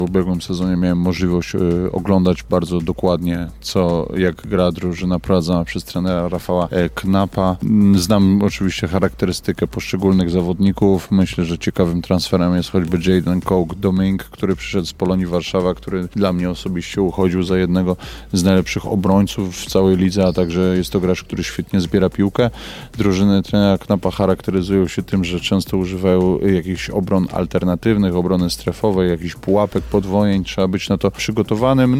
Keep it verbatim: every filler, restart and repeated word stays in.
W ubiegłym sezonie miałem możliwość y, oglądać bardzo dokładnie, co, jak gra drużyna prowadzona przez trenera Rafała e, Knapa. Znam oczywiście charakterystykę poszczególnych zawodników. Myślę, że ciekawym transferem jest choćby Jaden Koch-Doming, który przyszedł z Polonii Warszawa, który dla mnie osobiście uchodził za jednego z najlepszych obrońców w całej lidze, a także jest to gracz, który świetnie zbiera piłkę. Drużyny trenera Knapa charakteryzują się tym, że często używają jakichś obron alternatywnych, obrony strefowej, jakichś pułapek, podwojeń. Trzeba być na to przygotowanym.